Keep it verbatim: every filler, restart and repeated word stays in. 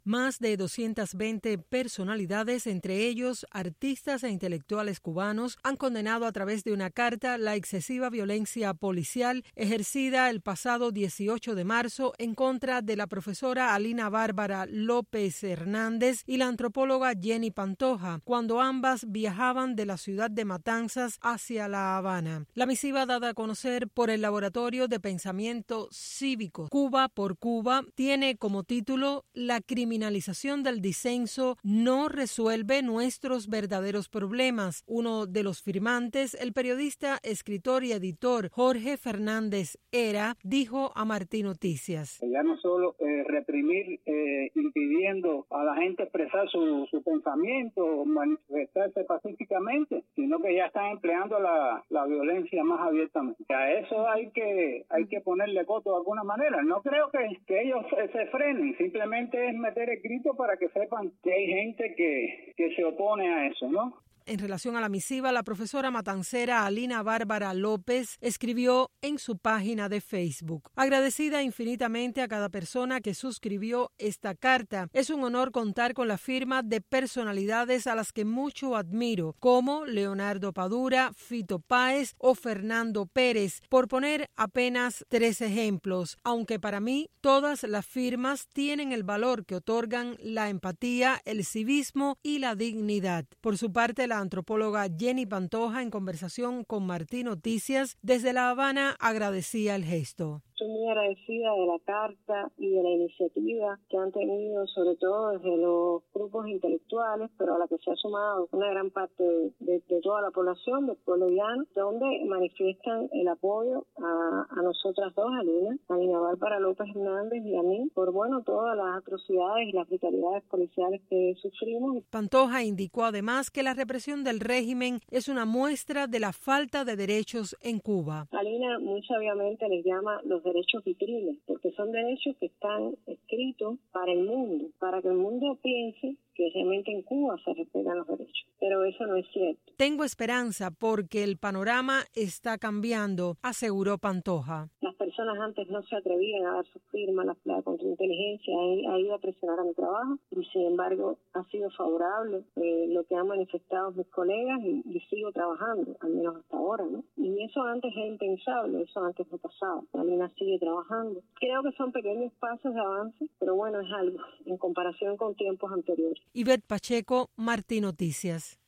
Más de doscientas veinte personalidades, entre ellos artistas e intelectuales cubanos, han condenado a través de una carta la excesiva violencia policial ejercida el pasado dieciocho de marzo en contra de la profesora Alina Bárbara López Hernández y la antropóloga Jenny Pantoja, cuando ambas viajaban de la ciudad de Matanzas hacia La Habana. La misiva, dada a conocer por el Laboratorio de Pensamiento Cívico Cuba por Cuba, tiene como título La criminalidad criminalización del disenso no resuelve nuestros verdaderos problemas. Uno de los firmantes, el periodista, escritor y editor Jorge Fernández Era, dijo a Martín Noticias: ya no solo eh, reprimir eh, impidiendo a la gente expresar su, su pensamiento o manifestarse pacíficamente, sino que ya están empleando la, la violencia más abiertamente. A eso hay que hay que ponerle coto de alguna manera. No creo que, que ellos se, se frenen, simplemente es meter el grito para que sepan que hay gente que, que se opone a eso, ¿no? En relación a la misiva, la profesora matancera Alina Bárbara López escribió en su página de Facebook: agradecida infinitamente a cada persona que suscribió esta carta. Es un honor contar con la firma de personalidades a las que mucho admiro, como Leonardo Padura, Fito Páez o Fernando Pérez, por poner apenas tres ejemplos, aunque para mí todas las firmas tienen el valor que otorgan la empatía, el civismo y la dignidad. Por su parte, la antropóloga Jenny Pantoja, en conversación con Martín Noticias desde La Habana, agradecía el gesto. Estoy muy agradecida de la carta y de la iniciativa que han tenido, sobre todo desde los grupos intelectuales, pero a la que se ha sumado una gran parte de, de, de toda la población, del pueblo llano, donde manifiestan el apoyo a, a nosotras dos, a Lina, a Alina Bárbara López Hernández y a mí, por bueno todas las atrocidades y las brutalidades policiales que sufrimos. Pantoja indicó además que la represión del régimen es una muestra de la falta de derechos en Cuba. Alina muy sabiamente les llama los derechos vitriles, porque son derechos que están escritos para el mundo, para que el mundo piense que realmente en Cuba se respetan los derechos, pero eso no es cierto. Tengo esperanza porque el panorama está cambiando, aseguró Pantoja. Las personas antes no se atrevían a dar sus firmas, la, la contrainteligencia ha, ha ido a presionar a mi trabajo y sin embargo ha sido favorable eh, lo que han manifestado mis colegas y, y sigo trabajando, al menos hasta ahora, ¿no? Y eso antes era impensable, eso antes no pasaba. La Lina sigue trabajando. Creo que son pequeños pasos de avance, pero bueno, es algo en comparación con tiempos anteriores. Ivette Pacheco, Martín Noticias.